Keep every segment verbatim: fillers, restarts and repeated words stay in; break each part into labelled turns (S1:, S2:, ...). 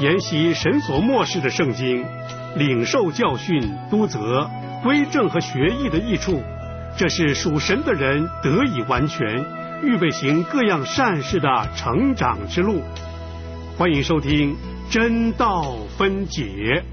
S1: 研习神所默示的圣经，领受教训、督责、归正和学艺的益处，这是属神的人得以完全，预备行各样善事的成长之路。欢迎收听真道分解。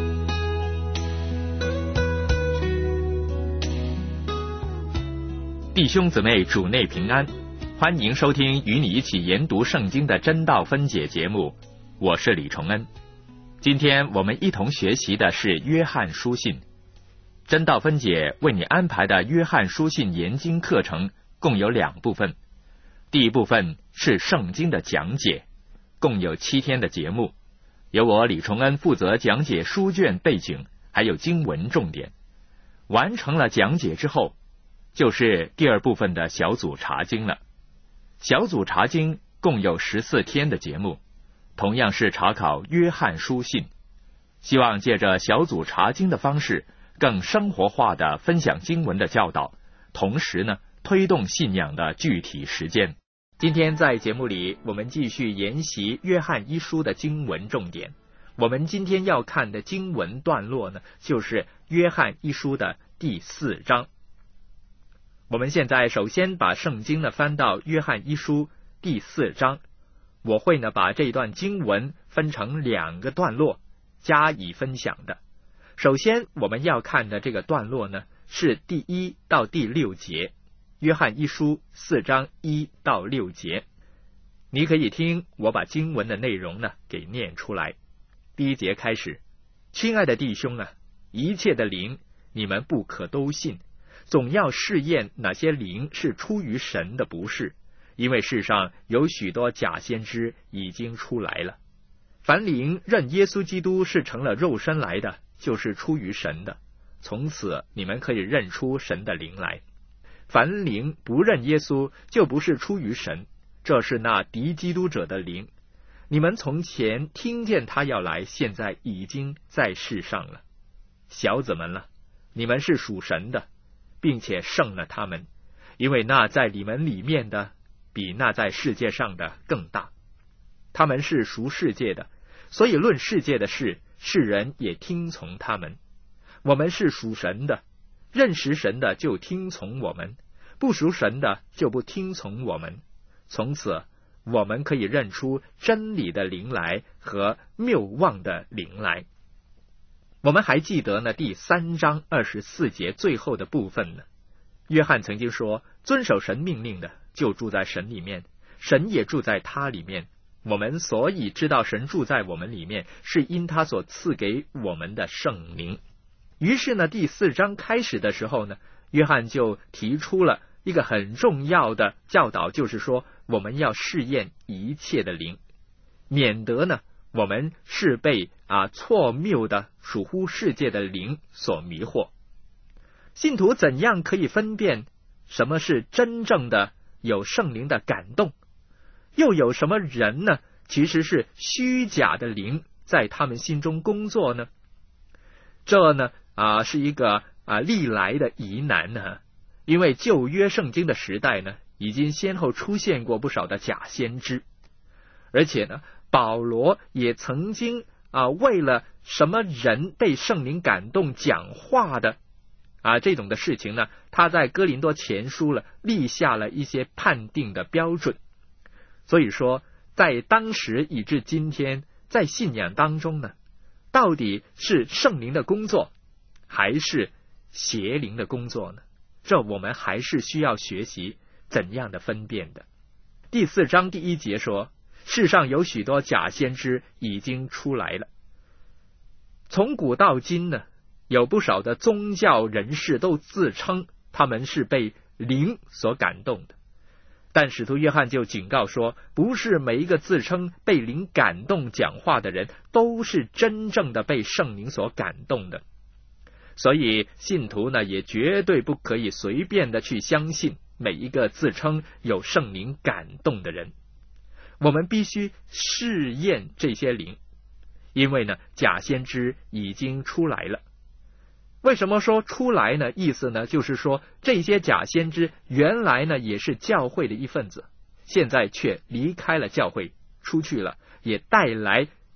S2: 弟兄姊妹，主内平安，欢迎收听与你一起研读圣经的真道分解节目，我是李崇恩。今天我们一同学习的是约翰书信。真道分解为你安排的约翰书信研经课程共有两部分，第一部分是圣经的讲解，共有七天的节目，由我李崇恩负责讲解书卷背景还有经文重点。完成了讲解之后，就是第二部分的小组查经了。小组查经共有十四天的节目，同样是查考约翰书信，希望借着小组查经的方式，更生活化的分享经文的教导，同时呢，推动信仰的具体实践。今天在节目里，我们继续研习约翰一书的经文重点。我们今天要看的经文段落呢，就是约翰一书的第四章。我们现在首先把圣经呢翻到约翰一书第四章，我会呢把这段经文分成两个段落加以分享的。首先我们要看的这个段落呢是第一到第六节，约翰一书四章一到六节。你可以听我把经文的内容呢给念出来。第一节开始，亲爱的弟兄啊，一切的灵你们不可都信，总要试验哪些灵是出于神的不是，因为世上有许多假先知已经出来了。凡灵认耶稣基督是成了肉身来的，就是出于神的，从此你们可以认出神的灵来。凡灵不认耶稣，就不是出于神，这是那敌基督者的灵。你们从前听见他要来，现在已经在世上了。小子们了，你们是属神的，并且胜了他们，因为那在你们里面的比那在世界上的更大。他们是属世界的，所以论世界的事，世人也听从他们。我们是属神的，认识神的就听从我们，不属神的就不听从我们。从此我们可以认出真理的灵来和谬妄的灵来。我们还记得呢，第三章二十四节最后的部分呢，约翰曾经说，遵守神命令的就住在神里面，神也住在他里面。我们所以知道神住在我们里面，是因他所赐给我们的圣灵。于是呢，第四章开始的时候呢，约翰就提出了一个很重要的教导，就是说我们要试验一切的灵，免得呢我们是被啊错谬的属乎世界的灵所迷惑。信徒怎样可以分辨什么是真正的有圣灵的感动，又有什么人呢其实是虚假的灵在他们心中工作呢？这呢啊是一个啊历来的疑难呢，因为旧约圣经的时代呢，已经先后出现过不少的假先知，而且呢保罗也曾经啊为了什么人被圣灵感动讲话的啊这种的事情呢，他在哥林多前书了立下了一些判定的标准。所以说在当时以至今天，在信仰当中呢，到底是圣灵的工作还是邪灵的工作呢？这我们还是需要学习怎样的分辨的。第四章第一节说，世上有许多假先知已经出来了。从古到今呢，有不少的宗教人士都自称他们是被灵所感动的，但使徒约翰就警告说，不是每一个自称被灵感动讲话的人都是真正的被圣灵所感动的。所以信徒呢，也绝对不可以随便的去相信每一个自称有圣灵感动的人。我们必须试验这些灵，因为呢，假先知已经出来了。为什么说出来呢？意思呢，就是说这些假先知原来呢也是教会的一份子，现在却离开了教会，出去了，也带来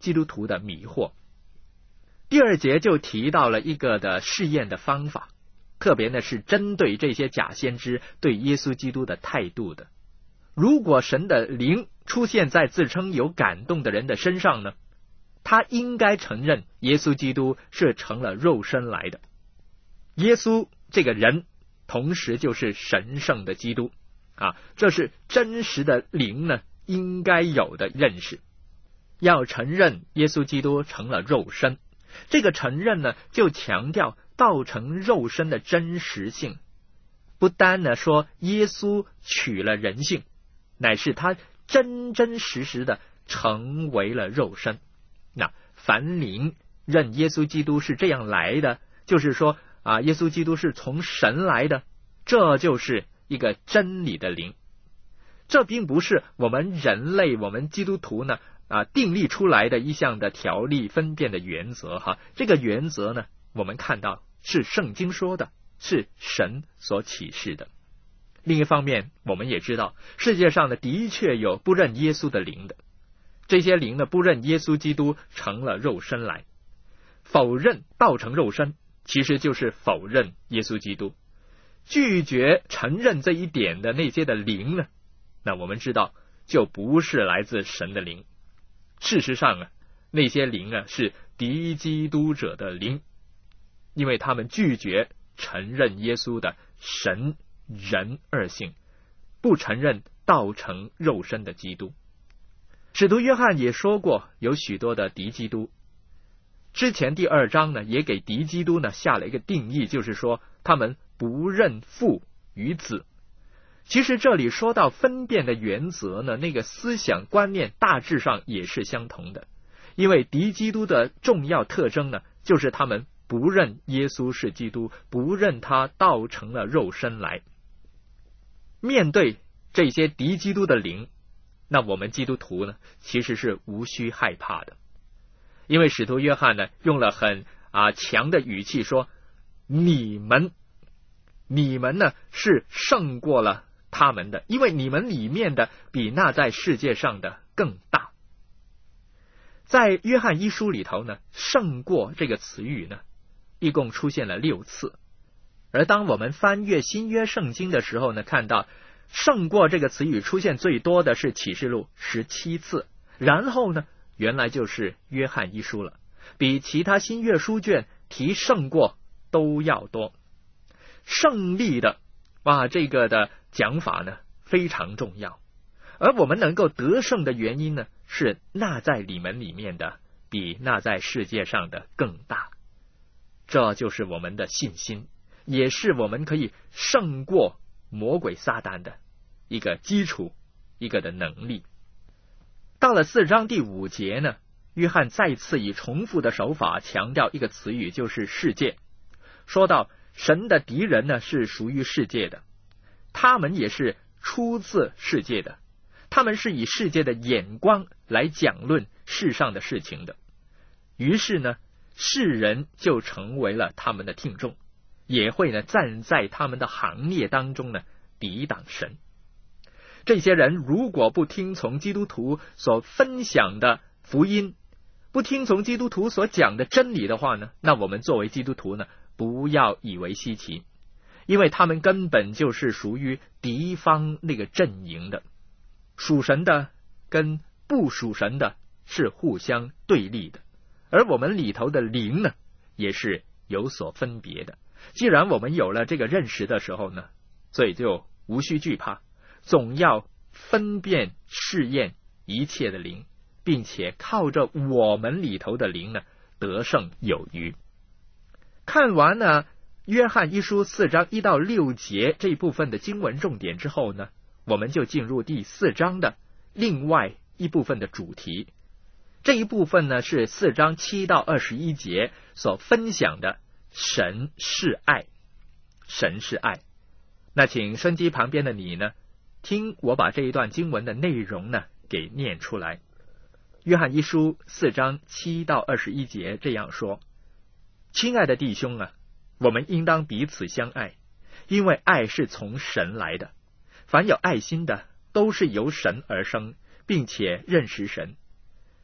S2: 基督徒的迷惑。第二节就提到了一个的试验的方法，特别呢是针对这些假先知对耶稣基督的态度的。如果神的灵出现在自称有感动的人的身上呢，他应该承认耶稣基督是成了肉身来的。耶稣这个人同时就是神圣的基督啊，这是真实的灵呢应该有的认识。要承认耶稣基督成了肉身，这个承认呢就强调道成肉身的真实性，不单呢说耶稣取了人性，乃是他真真实实的成为了肉身。那凡灵认耶稣基督是这样来的，就是说啊，耶稣基督是从神来的，这就是一个真理的灵。这并不是我们人类我们基督徒呢啊订立出来的一项的条例分辨的原则哈。这个原则呢，我们看到是圣经说的，是神所启示的。另一方面，我们也知道世界上呢的确有不认耶稣的灵的，这些灵呢不认耶稣基督成了肉身来，否认道成肉身，其实就是否认耶稣基督。拒绝承认这一点的那些的灵呢，那我们知道就不是来自神的灵。事实上啊，那些灵啊是敌基督者的灵，因为他们拒绝承认耶稣的神人二性，不承认道成肉身的基督。使徒约翰也说过有许多的敌基督，之前第二章呢也给敌基督呢下了一个定义，就是说他们不认父与子。其实这里说到分辨的原则呢，那个思想观念大致上也是相同的。因为敌基督的重要特征呢，就是他们不认耶稣是基督，不认他道成了肉身来。面对这些敌基督的灵，那我们基督徒呢其实是无需害怕的。因为使徒约翰呢用了很啊强的语气说，你们你们呢是胜过了他们的，因为你们里面的比那在世界上的更大。在约翰一书里头呢，胜过这个词语呢一共出现了六次，而当我们翻阅新约圣经的时候呢，看到胜过这个词语出现最多的是启示录十七次，然后呢原来就是约翰一书了，比其他新约书卷提胜过都要多。胜利的哇，这个的讲法呢非常重要，而我们能够得胜的原因呢，是那在你们里面的比那在世界上的更大。这就是我们的信心，也是我们可以胜过魔鬼撒旦的一个基础，一个的能力。到了四章第五节呢，约翰再次以重复的手法强调一个词语，就是世界。说到神的敌人呢是属于世界的，他们也是出自世界的，他们是以世界的眼光来讲论世上的事情的。于是呢，世人就成为了他们的听众，也会呢站在他们的行列当中呢抵挡神。这些人如果不听从基督徒所分享的福音，不听从基督徒所讲的真理的话呢，那我们作为基督徒呢不要以为稀奇，因为他们根本就是属于敌方那个阵营的。属神的跟不属神的是互相对立的，而我们里头的灵呢也是有所分别的。既然我们有了这个认识的时候呢，所以就无需惧怕，总要分辨试验一切的灵，并且靠着我们里头的灵呢得胜有余。看完了约翰一书四章一到六节这一部分的经文重点之后呢，我们就进入第四章的另外一部分的主题。这一部分呢是四章七到二十一节所分享的神是爱。神是爱。那请收音机旁边的你呢，听我把这一段经文的内容呢给念出来。约翰一书四章七到二十一节这样说：亲爱的弟兄啊，我们应当彼此相爱，因为爱是从神来的。凡有爱心的，都是由神而生，并且认识神。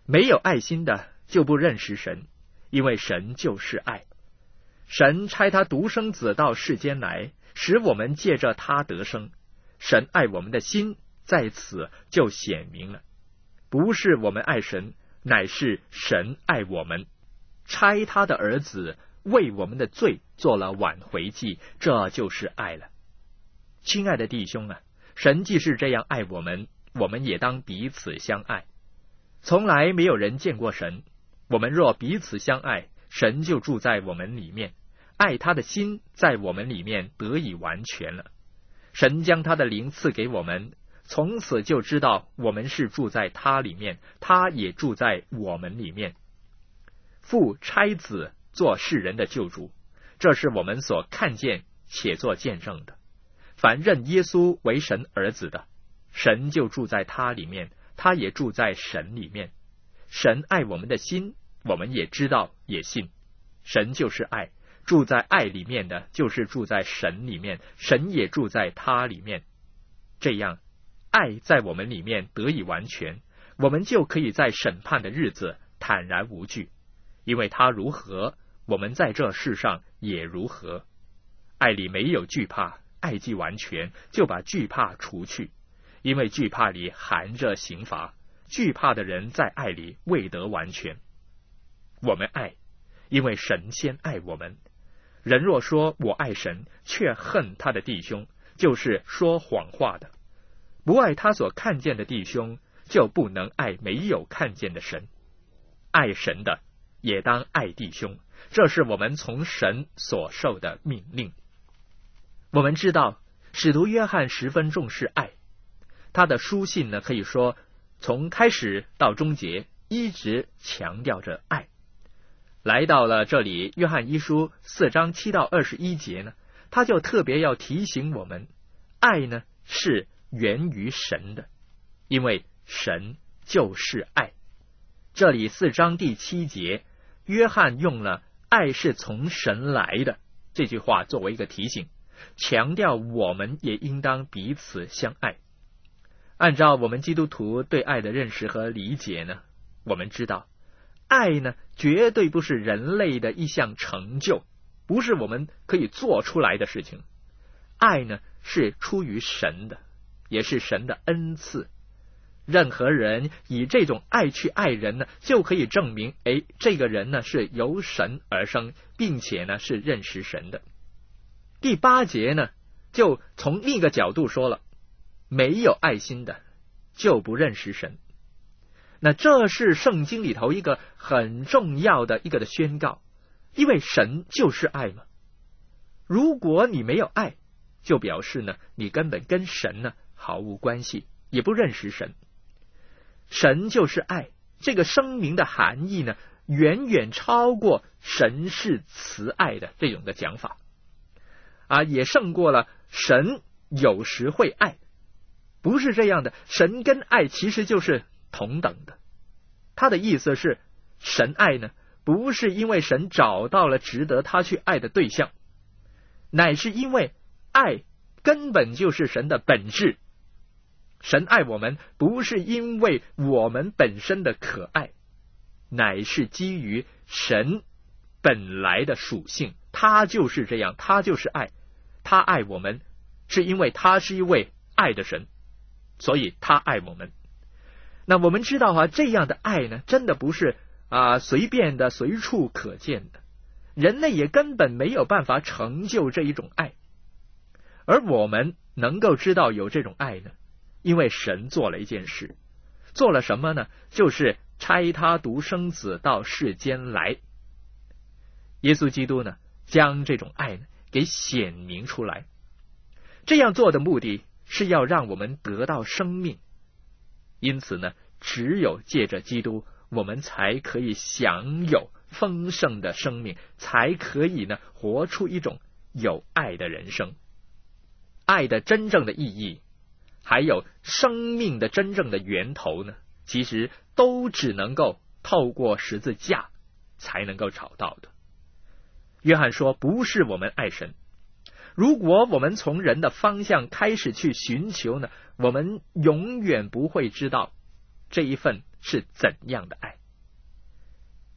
S2: 没有爱心的就不认识神，因为神就是爱。神差他独生子到世间来，使我们借着他得生。神爱我们的心在此就显明了，不是我们爱神，乃是神爱我们，差他的儿子为我们的罪做了挽回祭，这就是爱了。亲爱的弟兄啊，神既是这样爱我们，我们也当彼此相爱。从来没有人见过神，我们若彼此相爱，神就住在我们里面，爱他的心在我们里面得以完全了。神将他的灵赐给我们，从此就知道我们是住在他里面，他也住在我们里面。父差子做世人的救主，这是我们所看见且做见证的。凡认耶稣为神儿子的，神就住在他里面，他也住在神里面。神爱我们的心，我们也知道也信。神就是爱，住在爱里面的就是住在神里面，神也住在他里面。这样爱在我们里面得以完全，我们就可以在审判的日子坦然无惧，因为他如何，我们在这世上也如何。爱里没有惧怕，爱既完全，就把惧怕除去，因为惧怕里含着刑罚，惧怕的人在爱里未得完全。我们爱，因为神先爱我们。人若说我爱神，却恨他的弟兄，就是说谎话的。不爱他所看见的弟兄，就不能爱没有看见的神。爱神的也当爱弟兄，这是我们从神所受的命令。我们知道使徒约翰十分重视爱，他的书信呢，可以说从开始到终结一直强调着爱。来到了这里，约翰一书四章七到二十一节呢，他就特别要提醒我们，爱呢是源于神的，因为神就是爱。这里四章第七节，约翰用了爱是从神来的这句话作为一个提醒，强调我们也应当彼此相爱。按照我们基督徒对爱的认识和理解呢，我们知道爱呢绝对不是人类的一项成就，不是我们可以做出来的事情。爱呢是出于神的，也是神的恩赐。任何人以这种爱去爱人呢，就可以证明，哎，这个人呢是由神而生，并且呢是认识神的。第八节呢，就从另一个角度说了，没有爱心的就不认识神。那这是圣经里头一个很重要的一个的宣告，因为神就是爱嘛。如果你没有爱，就表示呢，你根本跟神呢毫无关系，也不认识神。神就是爱，这个声明的含义呢，远远超过神是慈爱的这种的讲法啊，也胜过了神有时会爱。不是这样的，神跟爱其实就是同等的。他的意思是，神爱呢，不是因为神找到了值得他去爱的对象，乃是因为爱根本就是神的本质。神爱我们不是因为我们本身的可爱，乃是基于神本来的属性，他就是这样，他就是爱。他爱我们是因为他是一位爱的神，所以他爱我们。那我们知道啊，这样的爱呢，真的不是啊随便的随处可见的，人类也根本没有办法成就这一种爱。而我们能够知道有这种爱呢，因为神做了一件事。做了什么呢？就是差他独生子到世间来。耶稣基督呢，将这种爱呢给显明出来。这样做的目的是要让我们得到生命，因此呢，只有借着基督，我们才可以享有丰盛的生命，才可以呢活出一种有爱的人生。爱的真正的意义，还有生命的真正的源头呢，其实都只能够透过十字架才能够找到的。约翰说，不是我们爱神，如果我们从人的方向开始去寻求呢，我们永远不会知道这一份是怎样的爱。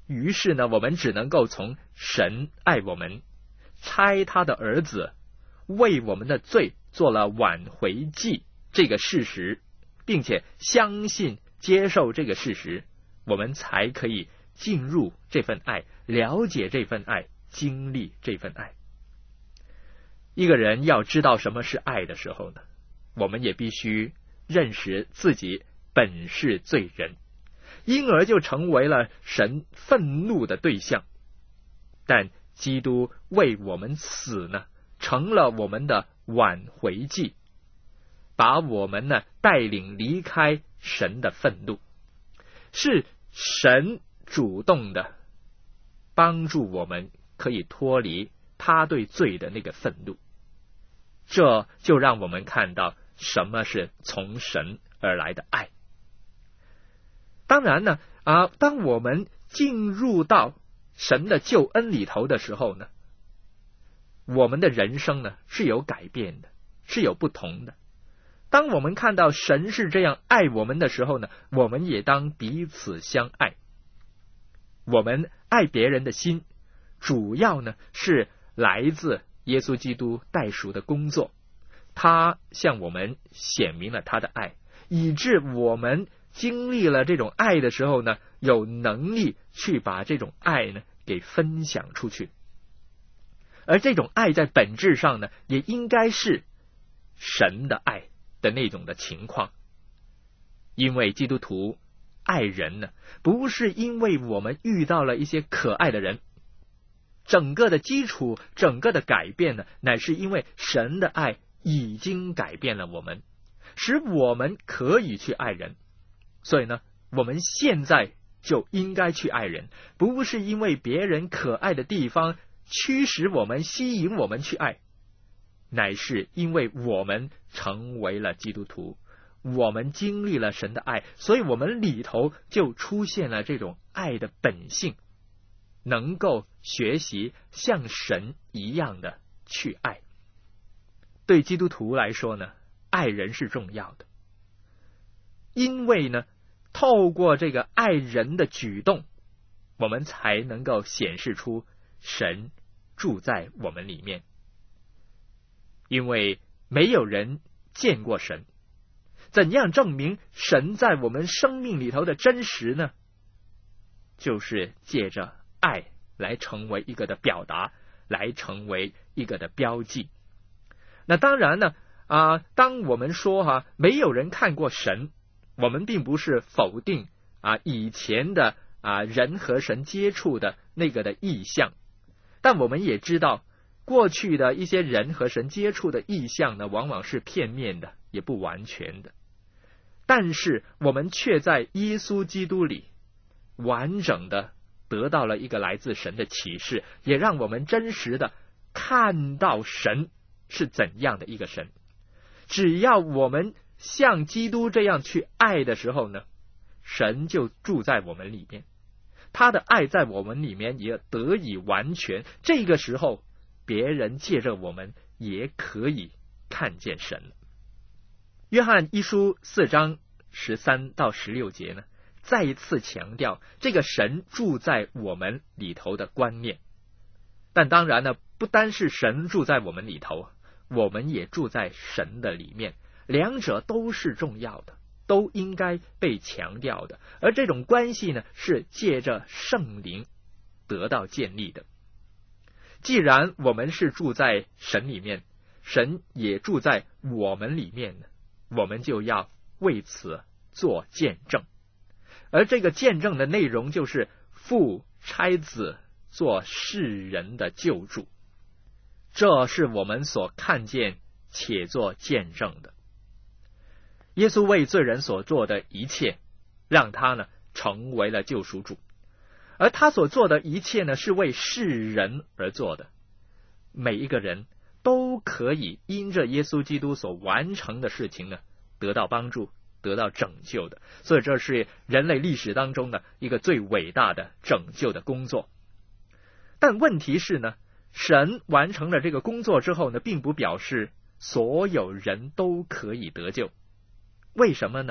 S2: 于是呢，我们只能够从神爱我们，差他的儿子为我们的罪做了挽回祭这个事实，并且相信接受这个事实，我们才可以进入这份爱，了解这份爱，经历这份爱。一个人要知道什么是爱的时候呢，我们也必须认识自己本是罪人，因而就成为了神愤怒的对象。但基督为我们死呢，成了我们的挽回祭，把我们呢带领离开神的愤怒，是神主动的帮助我们可以脱离他对罪的那个愤怒。这就让我们看到什么是从神而来的爱。当然呢，啊，当我们进入到神的救恩里头的时候呢，我们的人生呢是有改变的，是有不同的。当我们看到神是这样爱我们的时候呢，我们也当彼此相爱。我们爱别人的心，主要呢是来自耶稣基督代赎的工作，他向我们显明了他的爱，以致我们经历了这种爱的时候呢，有能力去把这种爱呢给分享出去。而这种爱在本质上呢，也应该是神的爱的那种的情况。因为基督徒爱人呢，不是因为我们遇到了一些可爱的人，整个的基础，整个的改变呢，乃是因为神的爱已经改变了我们，使我们可以去爱人。所以呢，我们现在就应该去爱人，不是因为别人可爱的地方驱使我们、吸引我们去爱，乃是因为我们成为了基督徒，我们经历了神的爱，所以我们里头就出现了这种爱的本性，能够学习像神一样的去爱。对基督徒来说呢，爱人是重要的，因为呢，透过这个爱人的举动，我们才能够显示出神住在我们里面。因为没有人见过神，怎样证明神在我们生命里头的真实呢？就是借着爱来成为一个的表达，来成为一个的标记。那当然呢，啊、呃，当我们说哈、啊、没有人看过神，我们并不是否定啊以前的啊人和神接触的那个的意象，但我们也知道过去的一些人和神接触的意象呢，往往是片面的，也不完全的。但是我们却在耶稣基督里完整的得到了一个来自神的启示，也让我们真实的看到神是怎样的一个神。只要我们像基督这样去爱的时候呢，神就住在我们里面，他的爱在我们里面也得以完全。这个时候别人借着我们也可以看见神了。约翰一书四章十三到十六节呢，再一次强调这个神住在我们里头的观念。但当然呢，不单是神住在我们里头，我们也住在神的里面，两者都是重要的，都应该被强调的。而这种关系呢，是借着圣灵得到建立的。既然我们是住在神里面，神也住在我们里面呢，我们就要为此做见证。而这个见证的内容就是父差子做世人的救主，这是我们所看见且做见证的。耶稣为罪人所做的一切，让他呢成为了救赎主，而他所做的一切呢，是为世人而做的。每一个人都可以因着耶稣基督所完成的事情呢，得到帮助，得到拯救的。所以这是人类历史当中的一个最伟大的拯救的工作。但问题是呢，神完成了这个工作之后呢，并不表示所有人都可以得救。为什么呢？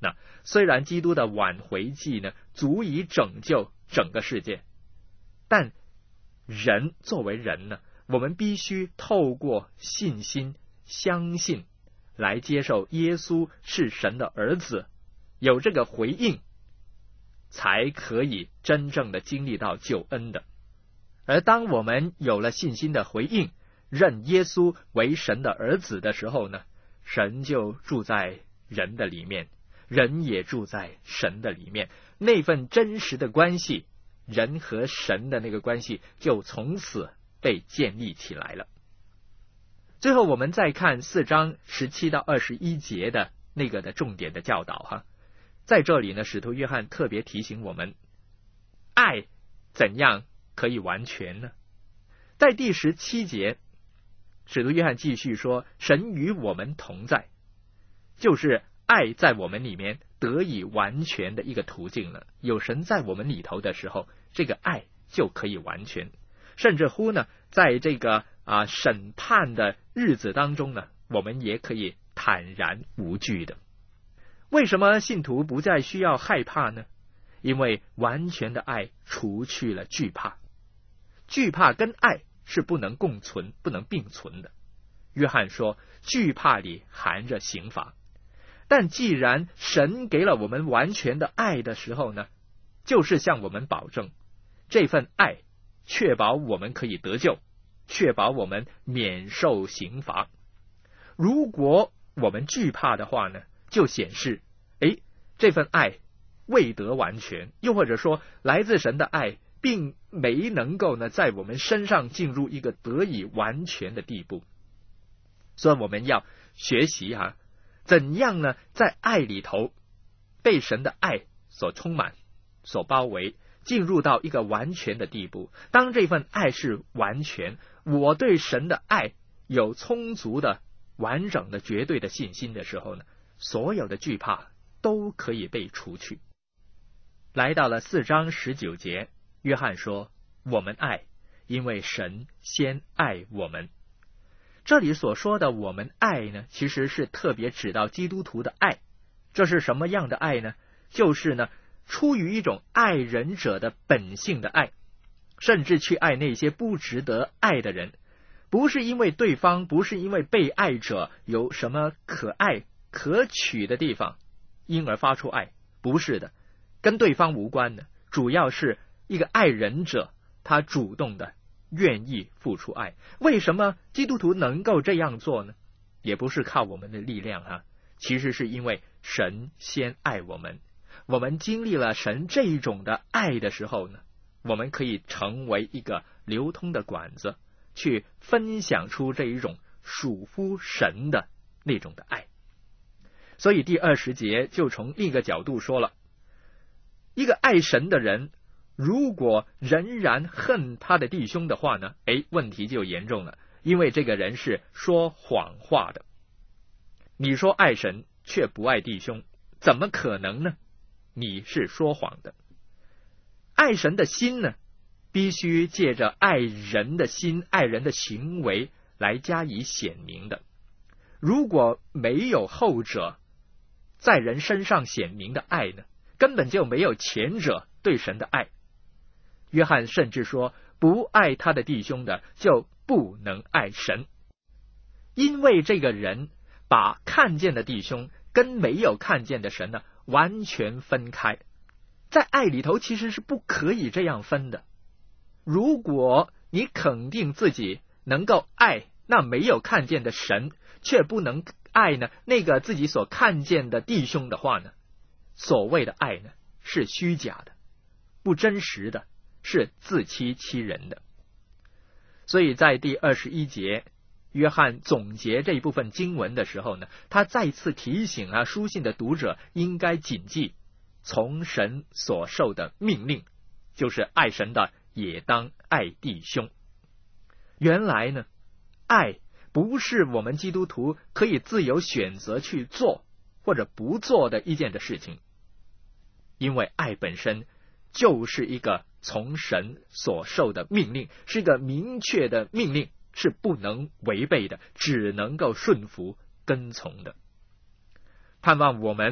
S2: 那虽然基督的挽回祭呢，足以拯救整个世界，但人作为人呢，我们必须透过信心相信，来接受耶稣是神的儿子，有这个回应，才可以真正的经历到救恩的。而当我们有了信心的回应，认耶稣为神的儿子的时候呢，神就住在人的里面，人也住在神的里面，那份真实的关系，人和神的那个关系就从此被建立起来了。最后我们再看四章十七到二十一节的那个的重点的教导哈，在这里呢，使徒约翰特别提醒我们，爱怎样可以完全呢？在第十七节，使徒约翰继续说，神与我们同在，就是爱在我们里面得以完全的一个途径了。有神在我们里头的时候，这个爱就可以完全。甚至乎呢，在这个啊审判的日子当中呢，我们也可以坦然无惧的。为什么信徒不再需要害怕呢？因为完全的爱除去了惧怕。惧怕跟爱是不能共存，不能并存的。约翰说，惧怕里含着刑罚。但既然神给了我们完全的爱的时候呢，就是向我们保证，这份爱确保我们可以得救，确保我们免受刑罚。如果我们惧怕的话呢，就显示诶，这份爱未得完全，又或者说来自神的爱并没能够呢在我们身上进入一个得以完全的地步。所以我们要学习哈、啊，怎样呢在爱里头被神的爱所充满，所包围，进入到一个完全的地步。当这份爱是完全，我对神的爱有充足的完整的绝对的信心的时候呢，所有的惧怕都可以被除去。来到了四章十九节，约翰说，我们爱，因为神先爱我们。这里所说的我们爱呢，其实是特别指到基督徒的爱。这是什么样的爱呢？就是呢出于一种爱人者的本性的爱，甚至去爱那些不值得爱的人，不是因为对方，不是因为被爱者有什么可爱可取的地方因而发出爱，不是的，跟对方无关的，主要是一个爱人者他主动的愿意付出爱。为什么基督徒能够这样做呢？也不是靠我们的力量啊，其实是因为神先爱我们。我们经历了神这一种的爱的时候呢，我们可以成为一个流通的管子，去分享出这一种属乎神的那种的爱。所以第二十节就从另一个角度说了，一个爱神的人如果仍然恨他的弟兄的话呢，诶，问题就严重了，因为这个人是说谎话的。你说爱神却不爱弟兄，怎么可能呢？你是说谎的。爱神的心呢，必须借着爱人的心、爱人的行为来加以显明的。如果没有后者在人身上显明的爱呢，根本就没有前者对神的爱。约翰甚至说，不爱他的弟兄的就不能爱神，因为这个人把看见的弟兄跟没有看见的神呢完全分开。在爱里头其实是不可以这样分的。如果你肯定自己能够爱那没有看见的神，却不能爱呢那个自己所看见的弟兄的话呢，所谓的爱呢是虚假的，不真实的，是自欺欺人的。所以在第二十一节，约翰总结这一部分经文的时候呢，他再次提醒啊书信的读者应该谨记从神所受的命令，就是爱神的也当爱弟兄。原来呢，爱不是我们基督徒可以自由选择去做或者不做的一件的事情，因为爱本身就是一个从神所受的命令，是一个明确的命令，是不能违背的，只能够顺服跟从的。盼望我们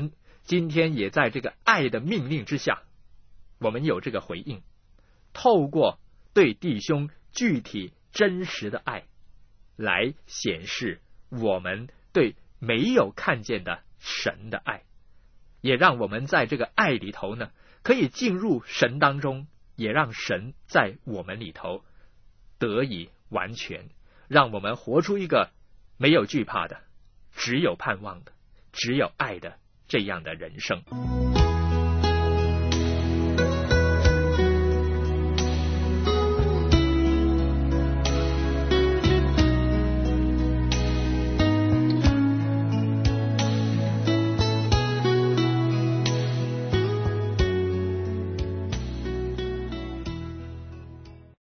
S2: 今天也在这个爱的命令之下，我们有这个回应，透过对弟兄具体真实的爱，来显示我们对没有看见的神的爱，也让我们在这个爱里头呢，可以进入神当中，也让神在我们里头得以完全，让我们活出一个没有惧怕的，只有盼望的，只有爱的这样的人生。